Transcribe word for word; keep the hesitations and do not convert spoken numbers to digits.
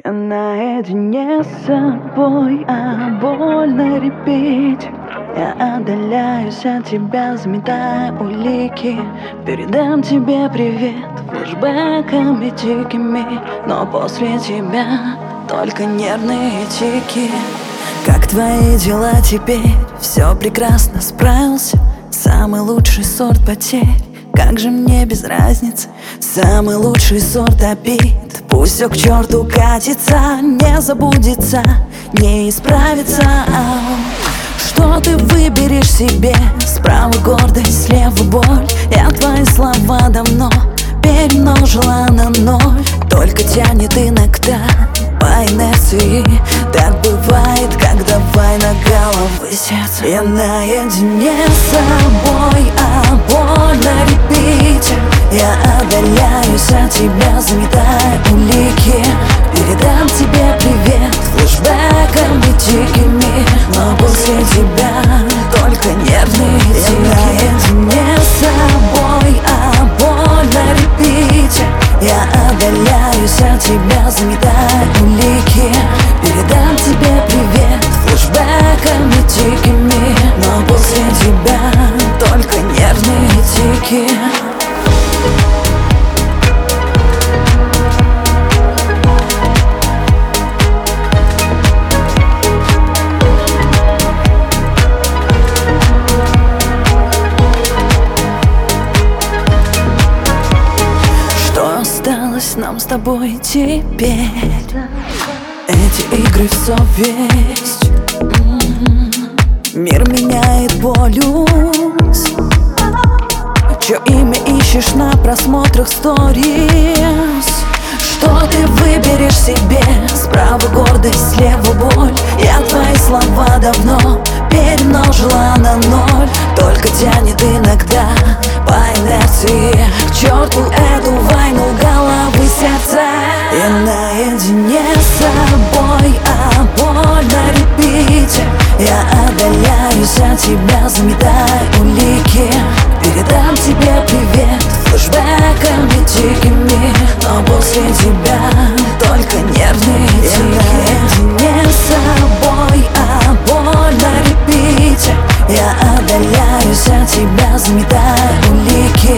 Я наедине с собой, а больно репеть. Я отдаляюсь от тебя, заметая улики. Передам тебе привет флешбэками дикими, но после тебя только нервные тики. Как твои дела теперь? Все прекрасно, справился. Самый лучший сорт потерь, как же мне без разницы. Самый лучший сорт обид, пусть все к черту катится. Не забудется, не исправится. Что ты выберешь себе? Справа гордость, слева боль. Я твои слова давно перемножила на ноль. Только тянет иногда по инерции. Так бывает, когда война головы сердца. Я наедине с собой, а боль на репите. Я отдаляюсь от тебя, заметая улики. Передам тебе привет флешбэками дикими, но после тебя только нервные тики. Я наедине с собой, а боль на репите. Я отдаляюсь от тебя, заметая улики. Передам тебе привет флешбэками дикими, но после тебя только нервные тики. Осталось нам с тобой теперь эти игры в совесть. М-м-м. Мир меняет полюс. Чье имя ищешь на просмотрах сторис? Что ты выберешь себе? Справа гордость, слева боль. Я твои слова давно перемножила на ноль. Только тянет иногда по инерции. К черту эту войну головы сердца. Я наедине с собой, а боль на репите. Я отдаляюсь от тебя, заметая улики. Передам тебе привет флешбэками дикими, но после тебя только нервные тики. Я наедине с собой, а боль на репите. Я отдаляюсь от тебя, заметая улики.